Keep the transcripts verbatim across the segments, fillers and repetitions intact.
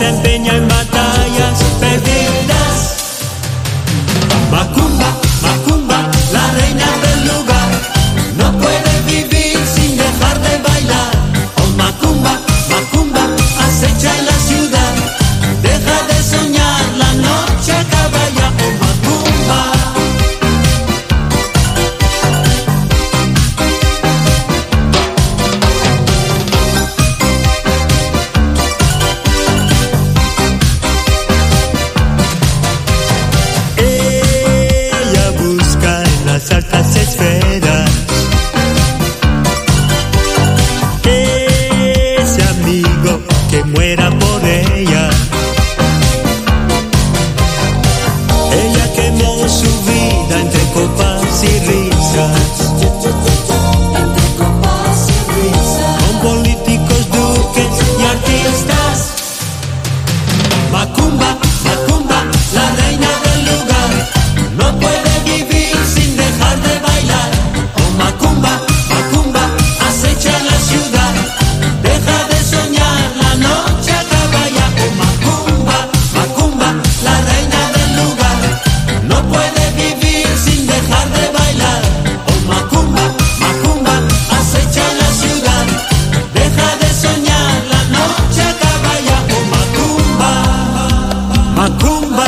se empeña en batallas perdidas. Macumba, Macumba, la reina del lugar, no puede vivir sin dejar de bailar. Oh Macumba, Macumba, acecha en la ciudad, deja de soñar, la noche acaba ya. Oh Macumba. Altas esferas, ese amigo que muera por ella. Ella quemó su vida entre copas y risas, entre copas y risas, con políticos, duques y artistas. Macumba, Macumba, la reina del lugar, no puede vivir sin dejar de bailar. Oh Macumba, Macumba, acecha en la ciudad, deja de soñar, la noche acaba ya. Oh Macumba, Macumba, la reina del lugar, no puede vivir sin dejar de bailar. Oh Macumba, Macumba, acecha en la ciudad, deja de soñar, la noche acaba ya. Oh Macumba, Macumba.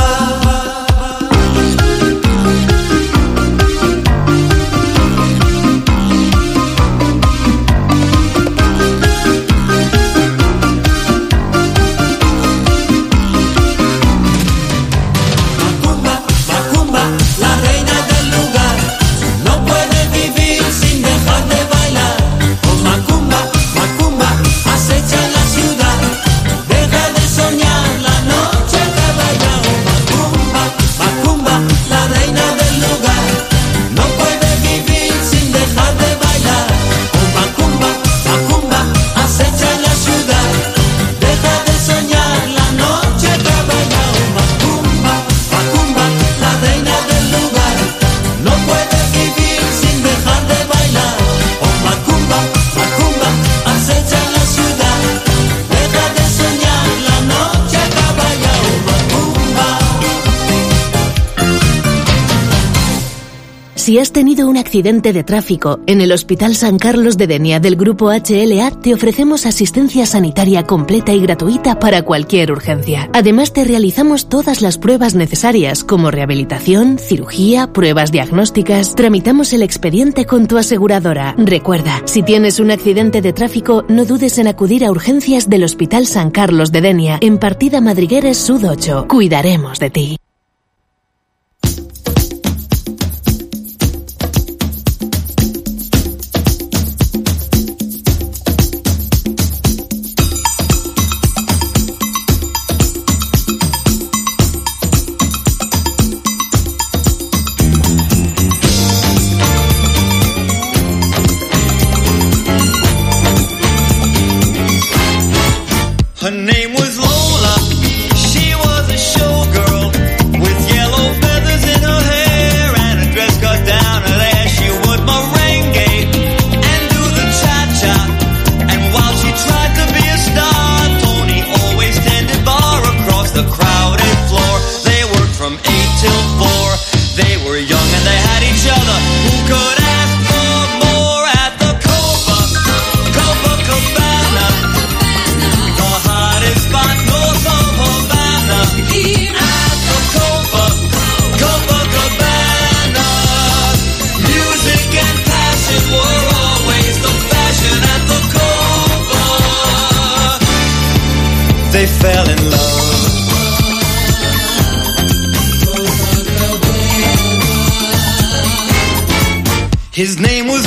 Si has tenido un accidente de tráfico, en el Hospital San Carlos de Denia del Grupo H L A te ofrecemos asistencia sanitaria completa y gratuita para cualquier urgencia. Además te realizamos todas las pruebas necesarias como rehabilitación, cirugía, pruebas diagnósticas. Tramitamos el expediente con tu aseguradora. Recuerda, si tienes un accidente de tráfico, no dudes en acudir a urgencias del Hospital San Carlos de Denia, en Partida Madrigueres Sud ocho. Cuidaremos de ti. Her name was Lola, she was a showgirl with yellow feathers in her hair and a dress cut down her there. She would merengue and do the cha-cha, and while she tried to be a star, Tony always tended bar across the crowded floor. They worked from eight till four, they were young and they had each other. Who could ask for more at the Copa, Copacabana, the hottest spot north of Havana. At the Copa, Copacabana, music and passion were always the fashion at the Copa. They fell in love. His name was